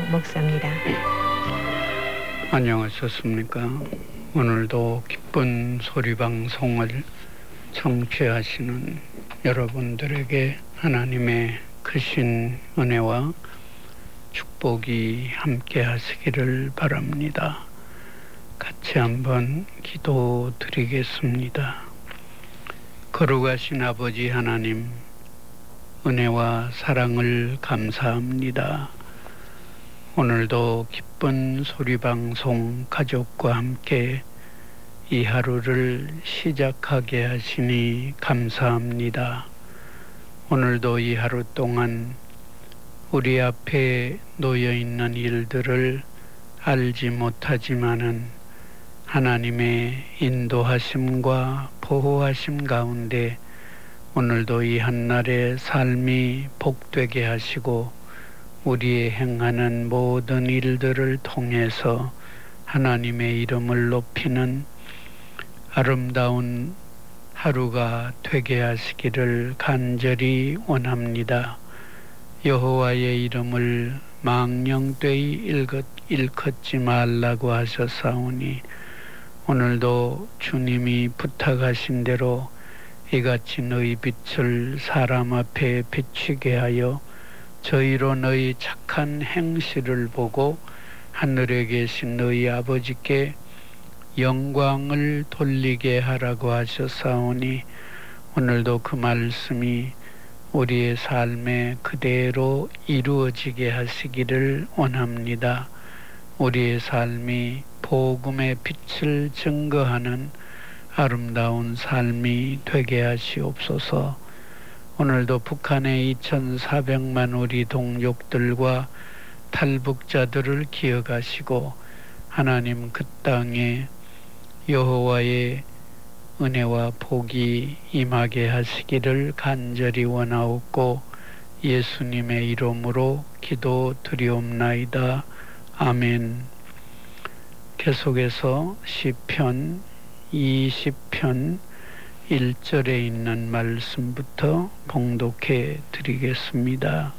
목사입니다. 안녕하셨습니까? 오늘도 기쁜 소리 방송을 청취하시는 여러분들에게 하나님의 크신 은혜와 축복이 함께 하시기를 바랍니다. 같이 한번 기도드리겠습니다. 거룩하신 아버지 하나님, 은혜와 사랑을 감사합니다. 오늘도 기쁜 소리방송 가족과 함께 이 하루를 시작하게 하시니 감사합니다. 오늘도 이 하루 동안 우리 앞에 놓여있는 일들을 알지 못하지만은 하나님의 인도하심과 보호하심 가운데 오늘도 이 한날의 삶이 복되게 하시고 우리의 행하는 모든 일들을 통해서 하나님의 이름을 높이는 아름다운 하루가 되게 하시기를 간절히 원합니다. 여호와의 이름을 망령되이 일컫지 말라고 하셨사오니 오늘도 주님이 부탁하신 대로 이같이 너희 빛을 사람 앞에 비추게 하여 저희로 너희 착한 행실을 보고 하늘에 계신 너희 아버지께 영광을 돌리게 하라고 하셨사오니 오늘도 그 말씀이 우리의 삶에 그대로 이루어지게 하시기를 원합니다. 우리의 삶이 복음의 빛을 증거하는 아름다운 삶이 되게 하시옵소서. 오늘도 북한의 2,400만 우리 동족들과 탈북자들을 기억하시고 하나님 그 땅에 여호와의 은혜와 복이 임하게 하시기를 간절히 원하옵고 예수님의 이름으로 기도드리옵나이다. 아멘. 계속해서 시편 20편 1절에 있는 말씀부터 봉독해 드리겠습니다.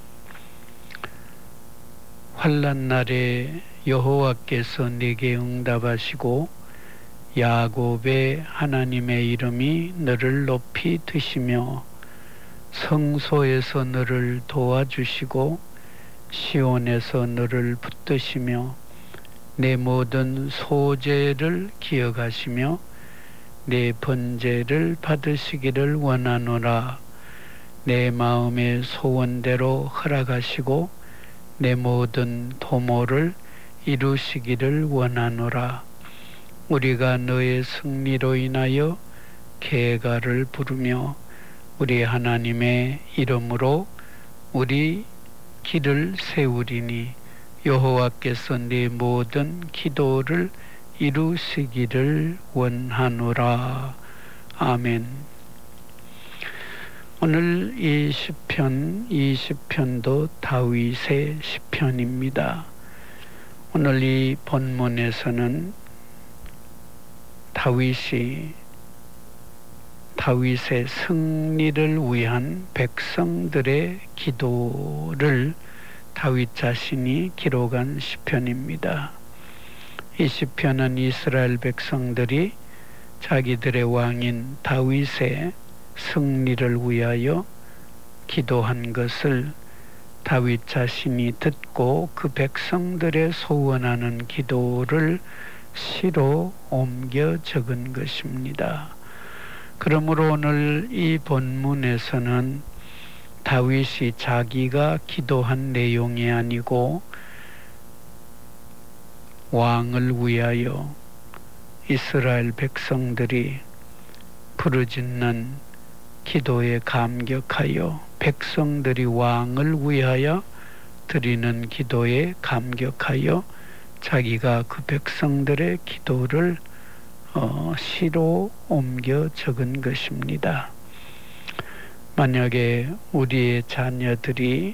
환난 날에 여호와께서 내게 응답하시고 야곱의 하나님의 이름이 너를 높이 드시며 성소에서 너를 도와주시고 시온에서 너를 붙드시며 내 모든 소재를 기억하시며 내 번제를 받으시기를 원하노라. 내 마음의 소원대로 허락하시고 내 모든 도모를 이루시기를 원하노라. 우리가 너의 승리로 인하여 계가를 부르며 우리 하나님의 이름으로 우리 길을 세우리니 여호와께서 네 모든 기도를 이루시기를 원하노라. 아멘. 오늘 이 시편 20편도 다윗의 시편입니다. 오늘 이 본문에서는 다윗의 승리를 위한 백성들의 기도를 다윗 자신이 기록한 시편입니다. 이 시편은 이스라엘 백성들이 자기들의 왕인 다윗의 승리를 위하여 기도한 것을 다윗 자신이 듣고 그 백성들의 소원하는 기도를 시로 옮겨 적은 것입니다. 그러므로 오늘 이 본문에서는 다윗이 자기가 기도한 내용이 아니고 왕을 위하여 이스라엘 백성들이 부르짖는 기도에 감격하여 백성들이 왕을 위하여 드리는 기도에 감격하여 자기가 그 백성들의 기도를 시로 옮겨 적은 것입니다. 만약에 우리의 자녀들이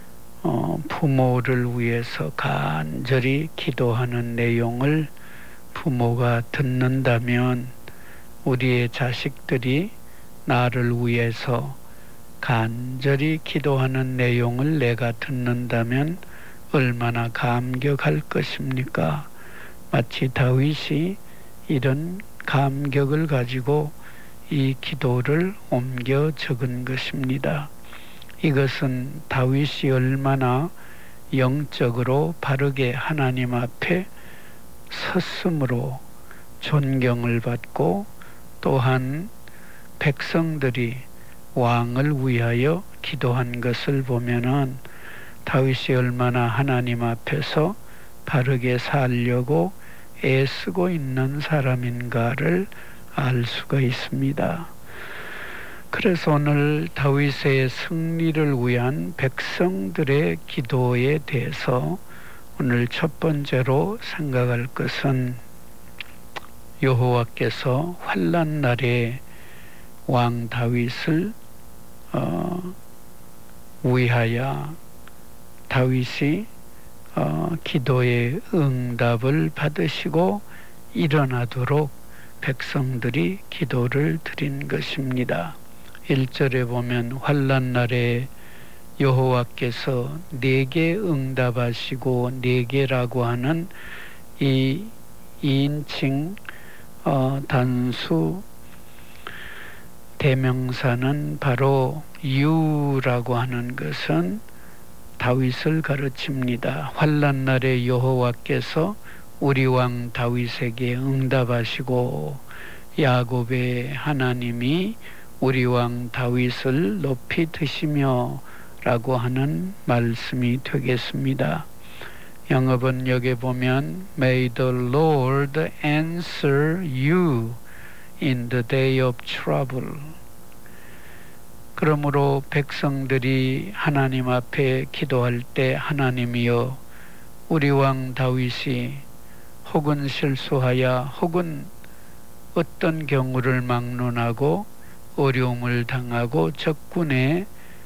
부모를 위해서 간절히 기도하는 내용을 부모가 듣는다면 우리의 자식들이 나를 위해서 간절히 기도하는 내용을 내가 듣는다면 얼마나 감격할 것입니까? 마치 다윗이 이런 감격을 가지고 이 기도를 옮겨 적은 것입니다. 이것은 다윗이 얼마나 영적으로 바르게 하나님 앞에 섰으므로 존경을 받고, 또한 백성들이 왕을 위하여 기도한 것을 보면은 다윗이 얼마나 하나님 앞에서 바르게 살려고 애쓰고 있는 사람인가를 알 수가 있습니다. 그래서 오늘 다윗의 승리를 위한 백성들의 기도에 대해서 오늘 첫 번째로 생각할 것은, 여호와께서 환난 날에 왕 다윗을 위하여 다윗이 기도의 응답을 받으시고 일어나도록 백성들이 기도를 드린 것입니다. 1절에 보면 환난 날에 여호와께서 내게 응답하시고, 내게라고 하는 이 2인칭 단수 대명사는 바로 유라고 하는 것은 다윗을 가르칩니다. 환난 날에 여호와께서 우리 왕 다윗에게 응답하시고, 야곱의 하나님이 우리 왕 다윗을 높이 드시며 라고 하는 말씀이 되겠습니다. 영어 번역에 보면 May the Lord answer you in the day of trouble. 그러므로 백성들이 하나님 앞에 기도할 때, 하나님이여, 우리 왕 다윗이 혹은 실수하여 혹은 어떤 경우를 막론하고 어려움을 당하고 적군의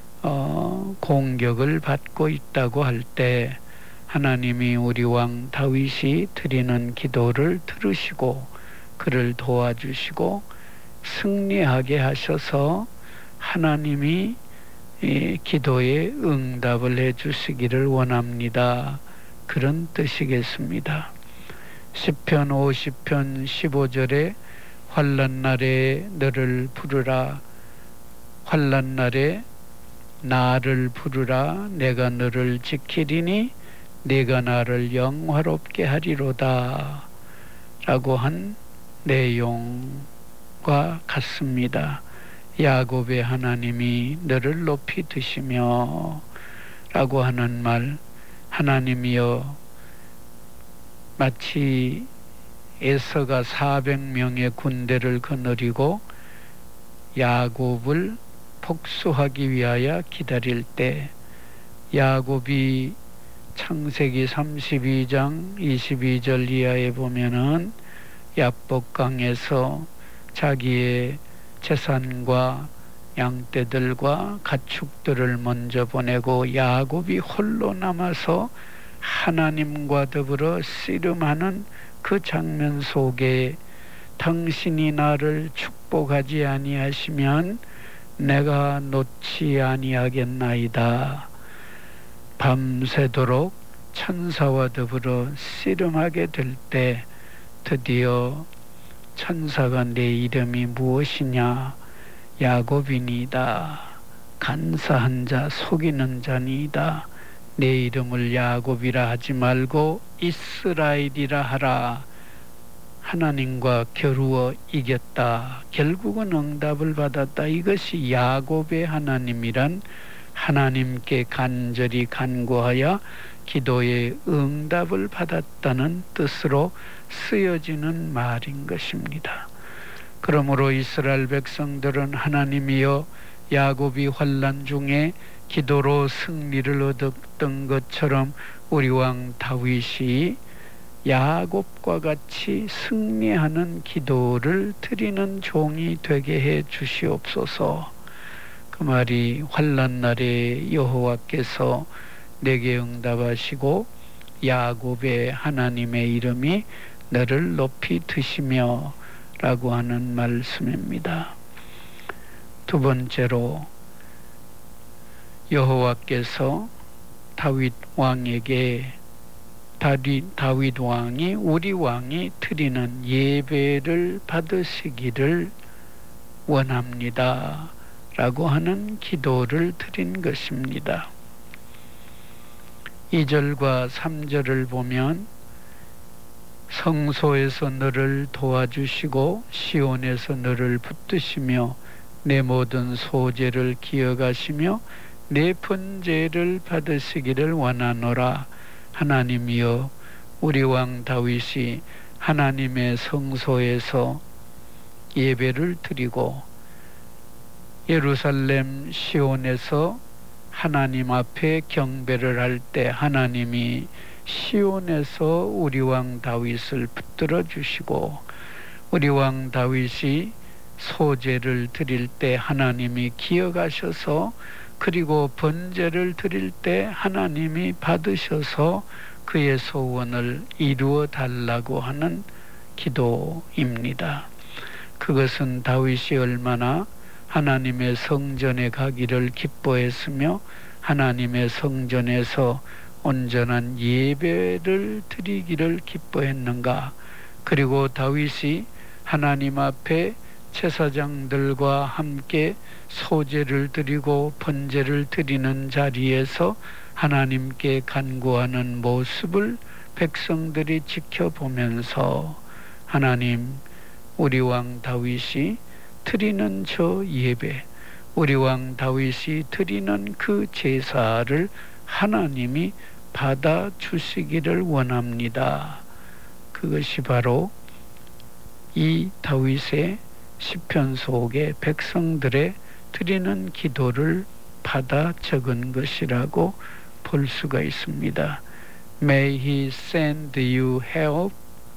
공격을 받고 있다고 할 때, 하나님이 우리 왕 다윗이 드리는 기도를 들으시고 그를 도와주시고 승리하게 하셔서 하나님이 이 기도에 응답을 해주시기를 원합니다. 그런 뜻이겠습니다. 시편 50편 15절에 환난 날에 너를 부르라, 환난 날에 나를 부르라, 내가 너를 지키리니 네가 나를 영화롭게 하리로다 라고 한 내용과 같습니다. 야곱의 하나님이 너를 높이 드시며 라고 하는 말, 하나님이여, 마치 에서가 400명의 군대를 거느리고 야곱을 복수하기 위하여 기다릴 때, 야곱이 창세기 32장 22절 이하에 보면은 야복강에서 자기의 재산과 양떼들과 가축들을 먼저 보내고 야곱이 홀로 남아서 하나님과 더불어 씨름하는 그 장면 속에, 당신이 나를 축복하지 아니하시면 내가 놓지 아니하겠나이다. 밤새도록 천사와 더불어 씨름하게 될 때 드디어 천사가 내 이름이 무엇이냐, 야곱이니이다. 간사한 자, 속이는 자니이다. 내 이름을 야곱이라 하지 말고 이스라엘이라 하라. 하나님과 겨루어 이겼다. 결국은 응답을 받았다. 이것이 야곱의 하나님이란, 하나님께 간절히 간구하여 기도의 응답을 받았다는 뜻으로 쓰여지는 말인 것입니다. 그러므로 이스라엘 백성들은 하나님이여, 야곱이 환난 중에 기도로 승리를 얻었던 것처럼 우리 왕 다윗이 야곱과 같이 승리하는 기도를 드리는 종이 되게 해 주시옵소서. 그 말이 환난 날에 여호와께서 내게 응답하시고 야곱의 하나님의 이름이 너를 높이 드시며 라고 하는 말씀입니다. 두 번째로, 여호와께서 다윗 왕에게 다윗 왕이 우리 왕이 드리는 예배를 받으시기를 원합니다 라고 하는 기도를 드린 것입니다. 2절과 3절을 보면 성소에서 너를 도와주시고 시온에서 너를 붙드시며 내 모든 소재를 기억하시며 내 번제를 받으시기를 원하노라. 하나님이여, 우리 왕 다윗이 하나님의 성소에서 예배를 드리고 예루살렘 시온에서 하나님 앞에 경배를 할 때 하나님이 시온에서 우리 왕 다윗을 붙들어 주시고, 우리 왕 다윗이 소제를 드릴 때 하나님이 기억하셔서, 그리고 번제를 드릴 때 하나님이 받으셔서 그의 소원을 이루어 달라고 하는 기도입니다. 그것은 다윗이 얼마나 하나님의 성전에 가기를 기뻐했으며 하나님의 성전에서 온전한 예배를 드리기를 기뻐했는가. 그리고 다윗이 하나님 앞에 제사장들과 함께 소제를 드리고 번제를 드리는 자리에서 하나님께 간구하는 모습을 백성들이 지켜보면서, 하나님, 우리 왕 다윗이 드리는 저 예배, 우리 왕 다윗이 드리는 그 제사를 하나님이 받아주시기를 원합니다. 그것이 바로 이 다윗의 시편 속에 백성들의 드리는 기도를 받아 적은 것이라고 볼 수가 있습니다. May he send you help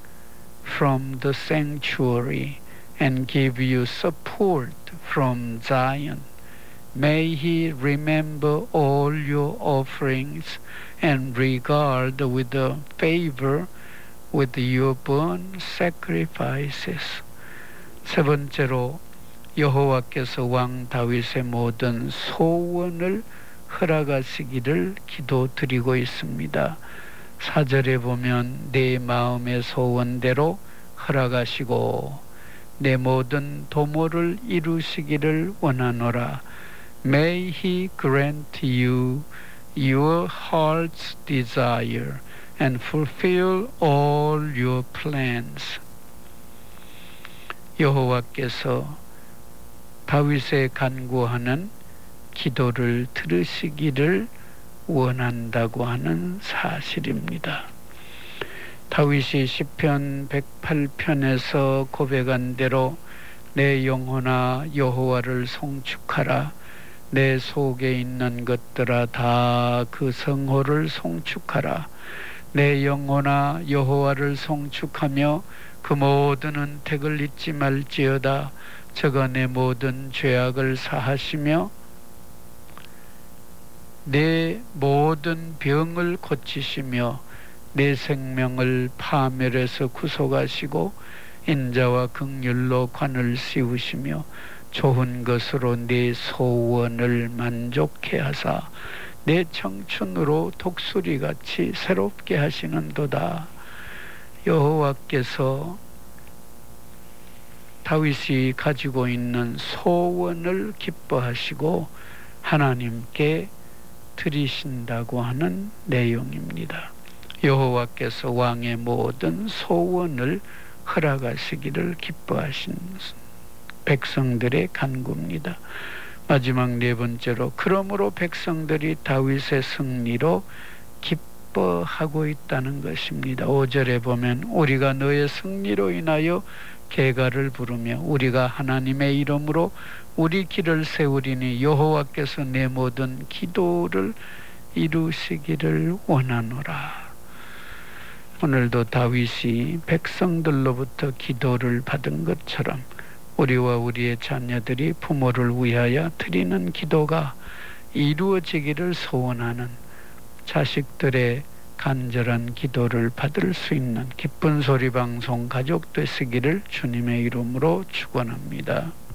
from the sanctuary and give you support from Zion. May he remember all your offerings and regard with favor with your burnt sacrifices. 세 번째로, 여호와께서 왕 다윗의 모든 소원을 허락하시기를 기도드리고 있습니다. 4절에 보면 내 마음의 소원대로 허락하시고 내 모든 도모를 이루시기를 원하노라. May he grant you your heart's desire and fulfill all your plans. 여호와께서 다윗의 간구하는 기도를 들으시기를 원한다고 하는 사실입니다. 다윗이 시편 108편에서 고백한 대로 내 영혼아 여호와를 송축하라. 내 속에 있는 것들아 다 그 성호를 송축하라. 내 영혼아 여호와를 송축하며 그 모든 은택을 잊지 말지어다. 저가 내 모든 죄악을 사하시며 내 모든 병을 고치시며 내 생명을 파멸에서 구속하시고 인자와 긍휼로 관을 씌우시며 좋은 것으로 내 소원을 만족해 하사 내 청춘으로 독수리같이 새롭게 하시는도다. 여호와께서 다윗이 가지고 있는 소원을 기뻐하시고 하나님께 드리신다고 하는 내용입니다. 여호와께서 왕의 모든 소원을 허락하시기를 기뻐하신 백성들의 간구입니다. 마지막 네 번째로, 그러므로 백성들이 다윗의 승리로 기뻐하고 있다는 것입니다. 5절에 보면 우리가 너의 승리로 인하여 계가를 부르며 우리가 하나님의 이름으로 우리 길을 세우리니 여호와께서 내 모든 기도를 이루시기를 원하노라. 오늘도 다윗이 백성들로부터 기도를 받은 것처럼 우리와 우리의 자녀들이 부모를 위하여 드리는 기도가 이루어지기를 소원하는 자식들의 간절한 기도를 받을 수 있는 기쁜 소리 방송 가족 되시기를 주님의 이름으로 축원합니다.